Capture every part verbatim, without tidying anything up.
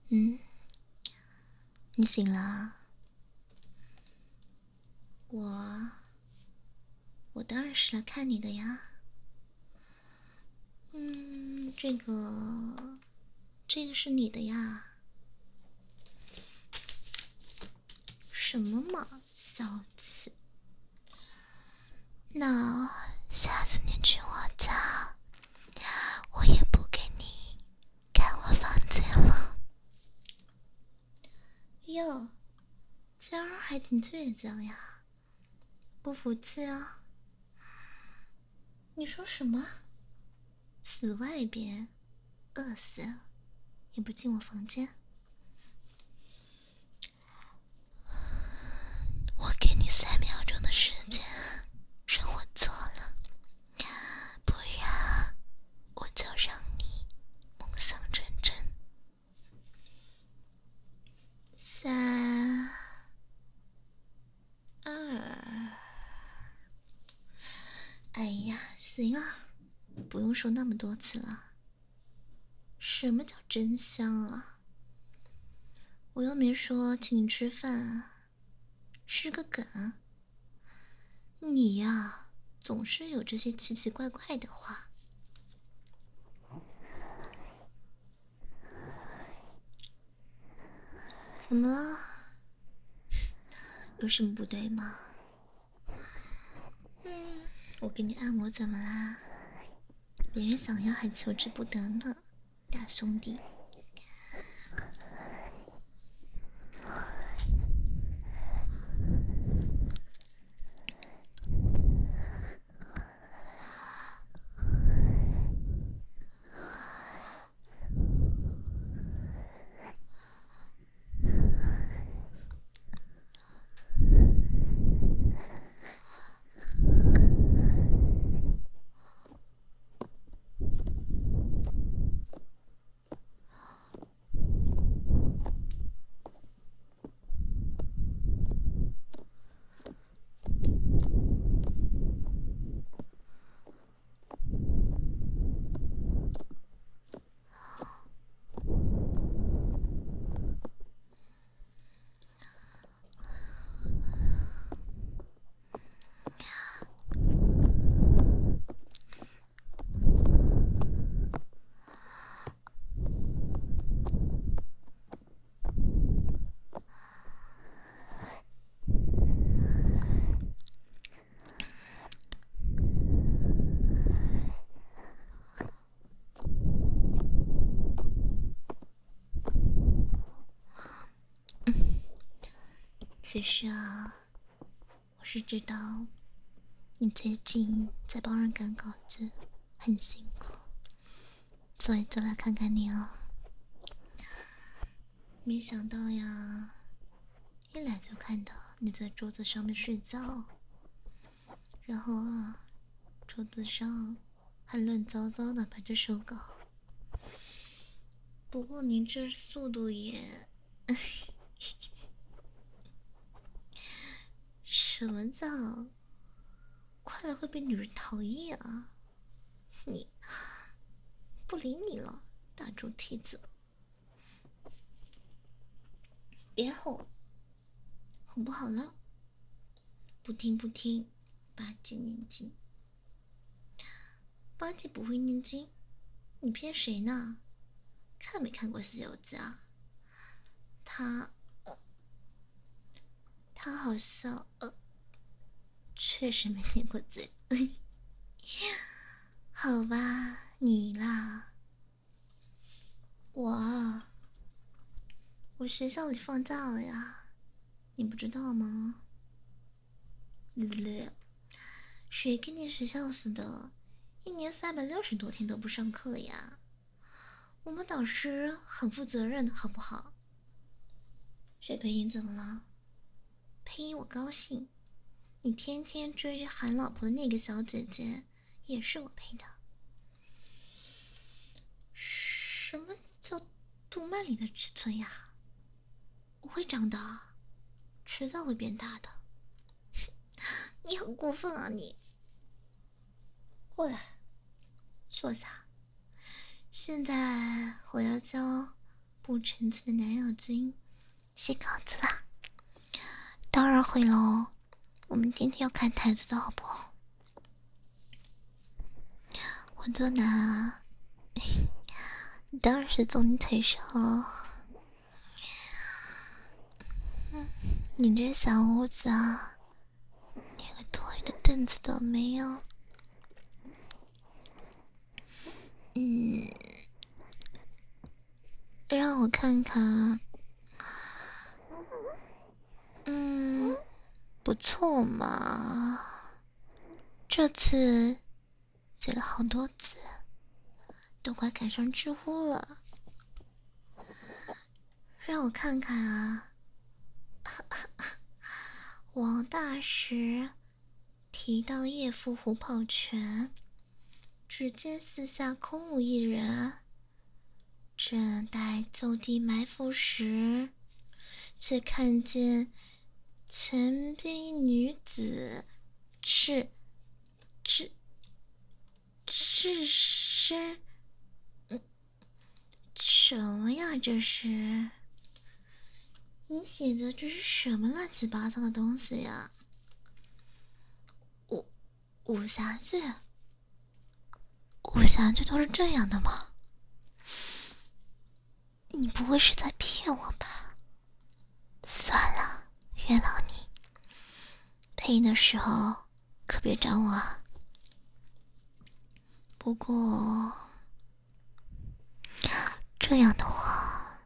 嗯，你醒了？我，我当然是来看你的呀。嗯，这个，这个是你的呀。什么嘛，小气！那下次你去我家，我也不给你看我房间了。哟，今儿还挺倔强呀，不服气啊？你说什么？死外边，饿死也不进我房间？我给你三秒钟的时间，让我错了，不然我就让你梦想成真。三二，哎呀，行啊，不用说那么多次了。什么叫真香啊？我又没说请你吃饭啊，是个梗啊。你呀，总是有这些奇奇怪怪的话。怎么了？有什么不对吗？嗯，我给你按摩怎么啦？别人想要还求之不得呢，大兄弟。其实啊，我是知道你最近在帮人赶稿子，很辛苦，所以就来看看你了。没想到呀，一来就看到你在桌子上面睡觉，然后啊，桌子上还乱糟糟的摆着手稿。不过您这速度也……什么叫快了会被女人讨厌啊？你不理你了，大猪蹄子！别吼，哄不好了。不听不听，八戒念经。八戒不会念经，你骗谁呢？看没看过《西游记》啊？他，呃，他好像呃，确实没念过经。好吧，你啦。我啊，我学校里放假了呀，你不知道吗？谁跟你学校似的，一年三百六十多天都不上课呀？我们导师很负责任的，好不好？学配音怎么了？配音我高兴，你天天追着喊老婆的那个小姐姐，也是我配的。什么叫动漫里的尺寸呀？我会长的，迟早会变大的。你很过分啊你！过来，坐下。现在我要教不成器的男友君写稿子啦？当然会喽，我们天天要看台子的好不好？我坐哪？当然是坐你腿上。嗯，你这小屋子啊，连个多余的凳子都没有。嗯，让我看看。嗯，不错嘛。这次写了好多字，都快赶上知乎了。让我看看啊。王大石提到叶父虎跑拳，只见四下空无一人。正待就地埋伏时，却看见前边一女子赤赤赤身，嗯，什么呀？这是？你写的这是什么乱七八糟的东西呀？武武侠剧，武侠剧都是这样的吗？你不会是在骗我吧？算了，原谅你。配音的时候可别找我啊。不过这样的话，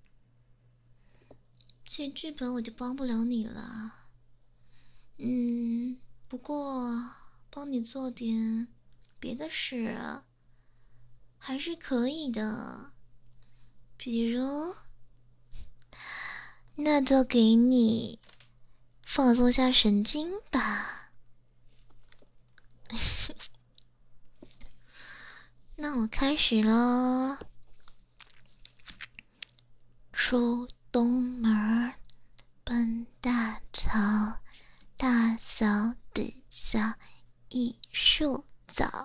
写剧本我就帮不了你了。嗯，不过帮你做点别的事还是可以的。比如，那就给你放松下神经吧。那我开始咯。出东门，奔大桥，大桥底下一树枣，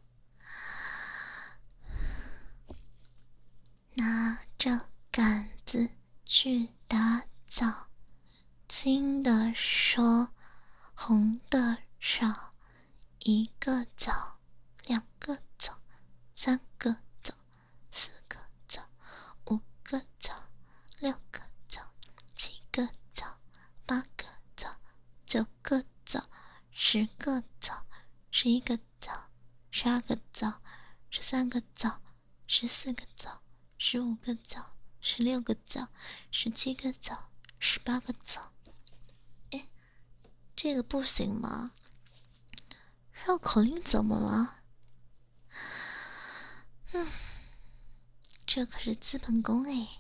拿着杆子去打枣，青的说，红的少，一个枣，两个枣，三个枣，四个枣，五个枣，六个枣，七个枣，八个枣，九个枣，十个枣，十一个枣，十二个枣，十三个枣，十四个枣，十五个枣，十六个枣，十七个枣，十八个枣。哎，这个不行吗？绕口令怎么了？嗯，这可是资本功哎，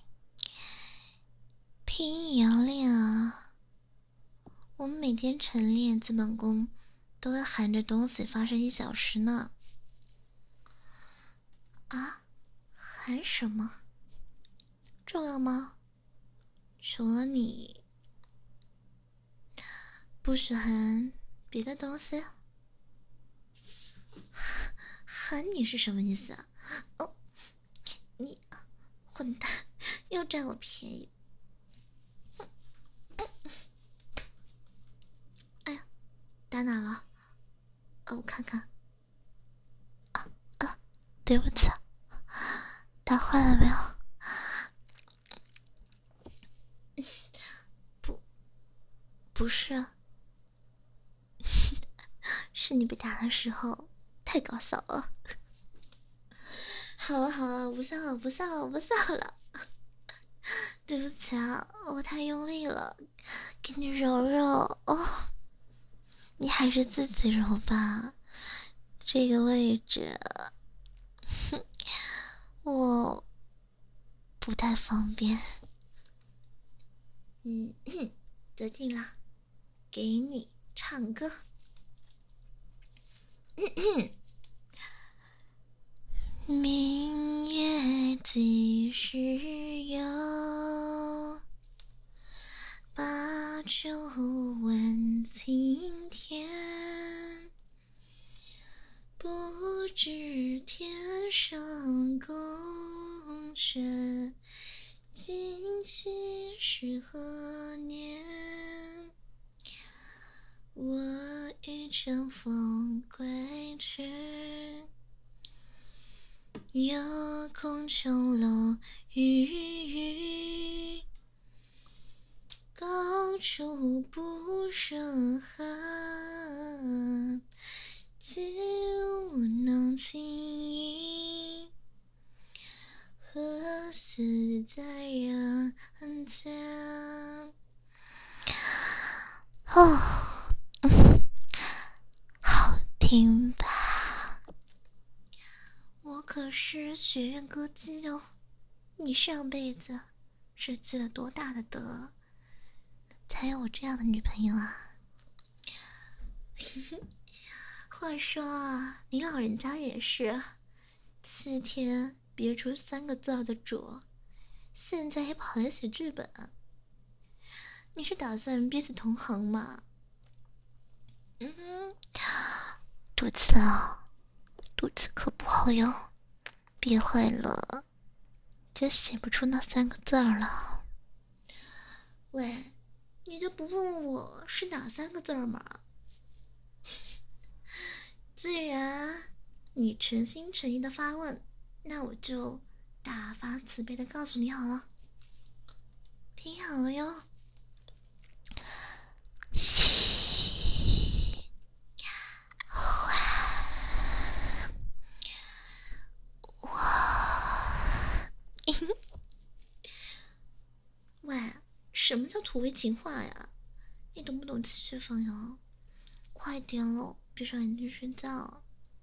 拼音也要练啊。我们每天晨练资本功，都要含着东西发生一小时呢。啊？含什么？重要吗？除了你，不许含别的东西？含你是什么意思啊？哦，你混蛋，又占我便宜！嗯嗯、哎呀，打哪了？呃，我看看。啊啊，对不起，打坏了没有？不，不是，是你被打的时候太搞笑了。好了好了，不笑了不笑了不笑了。对不起啊，我太用力了，给你揉揉哦。你还是自己揉吧，这个位置，哼，我不太方便。嗯，得定了，给你唱歌。明月几时有？把酒问青天。不知天上宫阙， 夕是何年？我欲乘风归去，又恐琼楼玉宇，高处不胜寒。借我浓情意，何似在人间？哦，好听吧？我可是学院歌姬哦，你上辈子是积了多大的德，才有我这样的女朋友啊？话说啊，你老人家也是七天憋出三个字儿的主，现在还跑来写剧本，你是打算逼死同行吗？嗯哼，肚子啊，肚子可不好哟，憋坏了就写不出那三个字儿了。喂，你就不问问我是哪三个字儿吗？既然你诚心诚意的发问，那我就大发慈悲的告诉你好了，听好了哟。嘘，晚我。喂，什么叫土味情话呀？你懂不懂气氛呀？快点喽，闭上眼睛睡觉。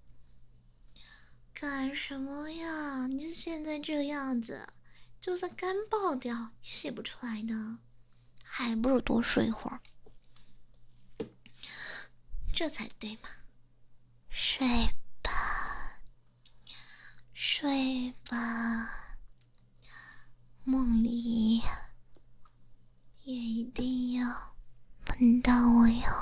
干什么呀？你现在这样子，就算干爆掉也写不出来的，还不如多睡一会儿，这才对嘛。睡吧，睡吧，梦里也一定要闻到我哟。